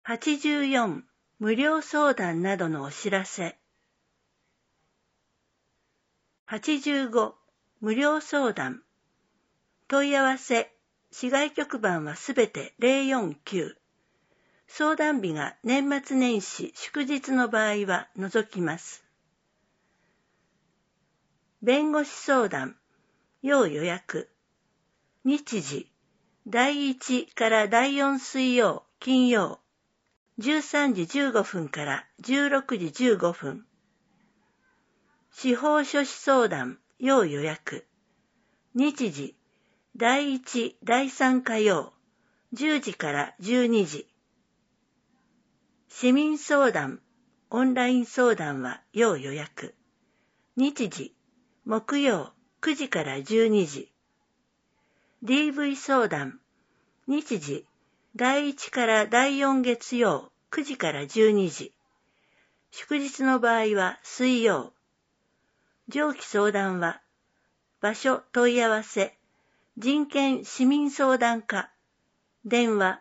84、無料相談などのお知らせ。85、無料相談。問い合わせ、市外局番はすべて049。相談日が年末年始祝日の場合は除きます。弁護士相談、要予約。日時、第1から第4水曜、金曜、13時15分から16時15分。司法書士相談、要予約。日時、第1、第3火曜、10時から12時。市民相談、オンライン相談は要予約。日時、木曜、9時から12時。DV 相談、日時、第1から第4月曜、9時から12時。祝日の場合は水曜。上記相談は、場所問い合わせ、人権市民相談課、電話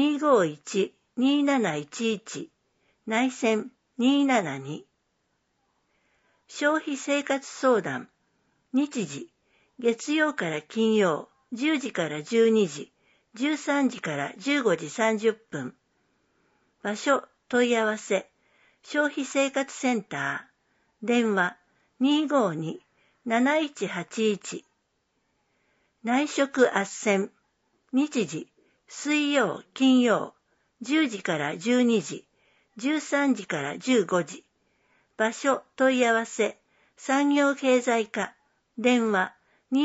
251-2711、内線272。消費生活相談、日時、月曜から金曜、10時から12時、13時から15時30分。場所問い合わせ、消費生活センター、電話252-7181。内職斡旋、日時、水曜、金曜、10時から12時、13時から15時。場所問い合わせ、産業経済課、電話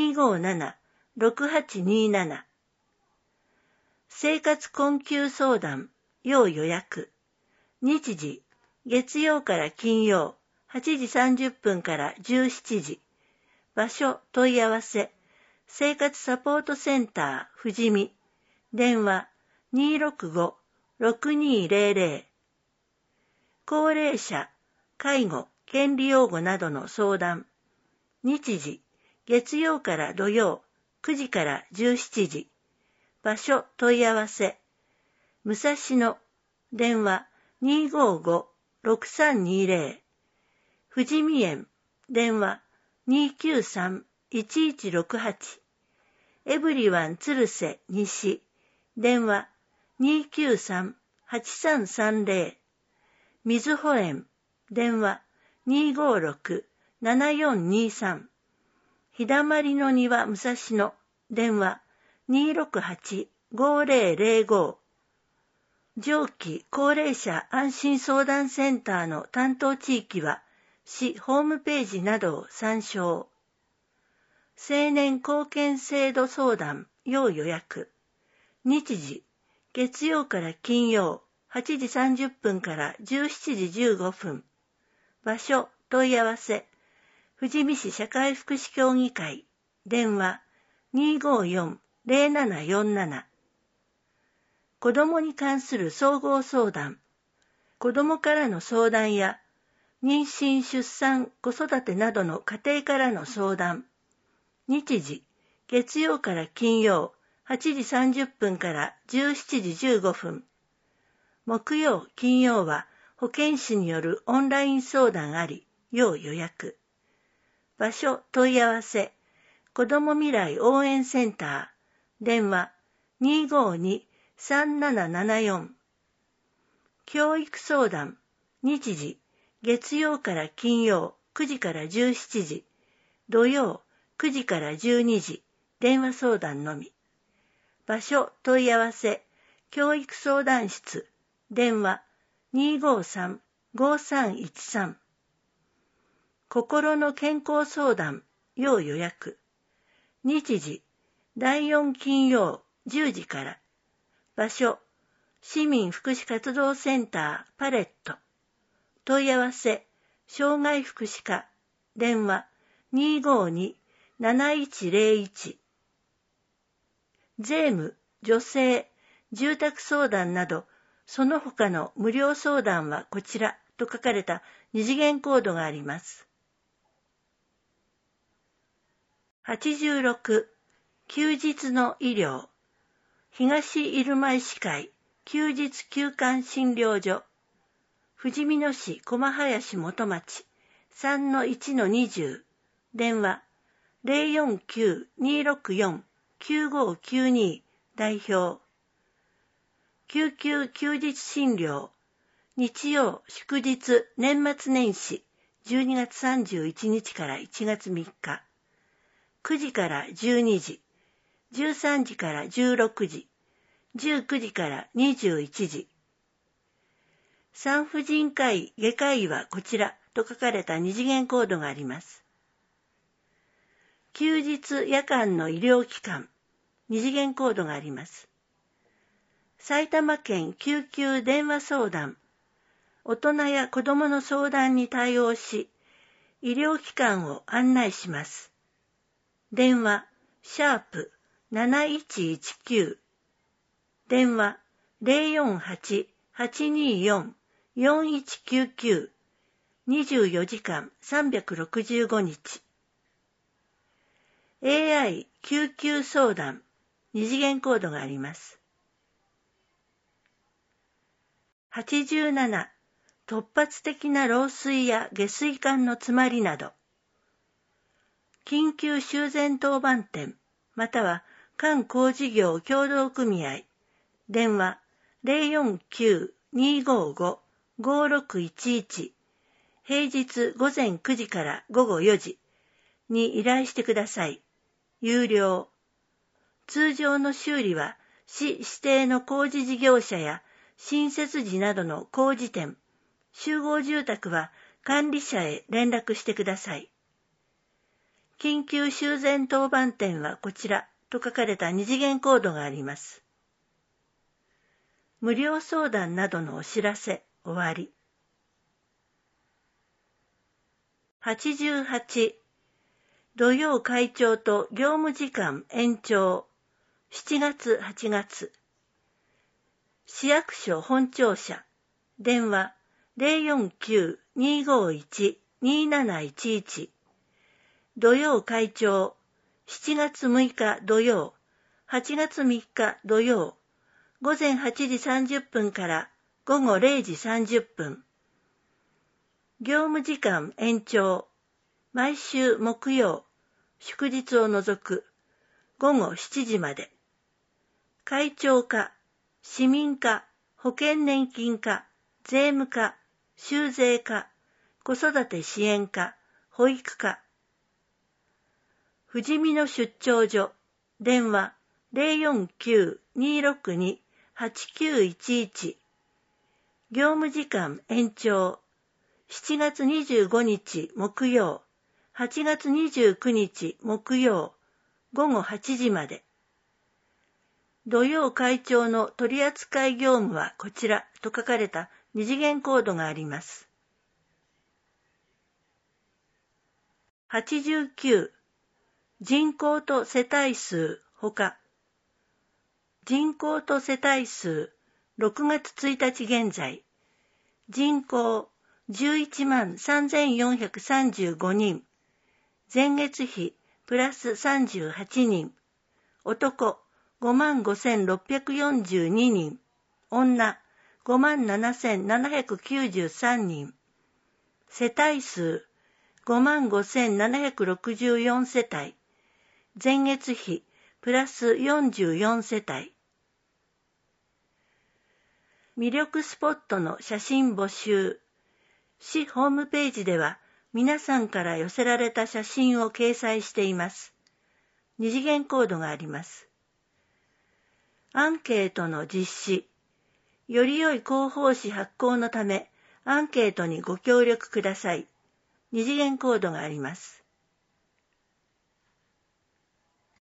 257-6827。生活困窮相談、要予約。日時、月曜から金曜、8時30分から17時。場所問い合わせ、生活サポートセンター、富士見。電話265-6200。高齢者、介護、権利擁護などの相談。日時、月曜から土曜、9時から17時。場所問い合わせ。武蔵野、電話255-6320。富士見園、電話293-1168。エブリワン鶴瀬西、電話293-8330。みずほ園、電話256-7423。日だまりの庭武蔵野、電話268-5005。上記高齢者安心相談センターの担当地域は、市ホームページなどを参照。青年貢献制度相談、要予約。日時、月曜から金曜、8時30分から17時15分。場所、問い合わせ。富士見市社会福祉協議会。電話254-0747。子どもに関する総合相談。子どもからの相談や、妊娠・出産・子育てなどの家庭からの相談。日時、月曜から金曜、8時30分から17時15分。木曜、金曜は保健師によるオンライン相談あり、要予約。場所問い合わせ、子ども未来応援センター、電話252-3774。教育相談、日時、月曜から金曜9時から17時、土曜9時から12時、電話相談のみ。場所問い合わせ、教育相談室、電話253-5313。心の健康相談、要予約。日時、第4金曜10時から。場所、市民福祉活動センターパレット。問い合わせ、障害福祉課、電話252-7101。税務、女性、住宅相談など、その他の無料相談はこちらと書かれた二次元コードがあります。86、休日の医療。東入間医師会、 休日休館診療所、富士見野市駒林元町 3-1-20、電話 049-264-9592 代表。救急休日診療、日曜祝日年末年始12月31日から1月3日、9時から12時、13時から16時、19時から21時。産婦人科医、外科医はこちらと書かれた二次元コードがあります。休日夜間の医療機関、二次元コードがあります。埼玉県救急電話相談、大人や子どもの相談に対応し、医療機関を案内します。電話、#7119、電話、048-824-4199、24時間365日。AI 救急相談、二次元コードがあります。87、突発的な漏水や下水管の詰まりなど。緊急修繕当番店、または管工事業協同組合、電話 049-255-5611、平日午前9時から午後4時に依頼してください。有料。通常の修理は市指定の工事事業者や新設時などの工事店、集合住宅は管理者へ連絡してください。緊急修繕当番店はこちらと書かれた二次元コードがあります。無料相談などのお知らせ、終わり。88、土曜開庁と業務時間延長、7月8月。市役所本庁舎、電話 049-251-2711、土曜開庁、7月6日土曜、8月3日土曜、午前8時30分から午後0時30分。業務時間延長、毎週木曜、祝日を除く、午後7時まで。会長課、市民課、保険年金課、税務課、修税課、子育て支援課、保育課。富士見野出張所、電話 049-262-8911、業務時間延長、7月25日木曜、8月29日木曜、午後8時まで。土曜開庁の取扱業務はこちらと書かれた二次元コードがあります。89、人口と世帯数ほか。人口と世帯数6月1日現在、人口113,435人、前月比プラス38人、男55,642人、女57,793人、世帯数55,764世帯、前月比プラス44世帯。魅力スポットの写真募集。市ホームページでは皆さんから寄せられた写真を掲載しています。二次元コードがあります。アンケートの実施。より良い広報誌発行のため、アンケートにご協力ください。二次元コードがあります。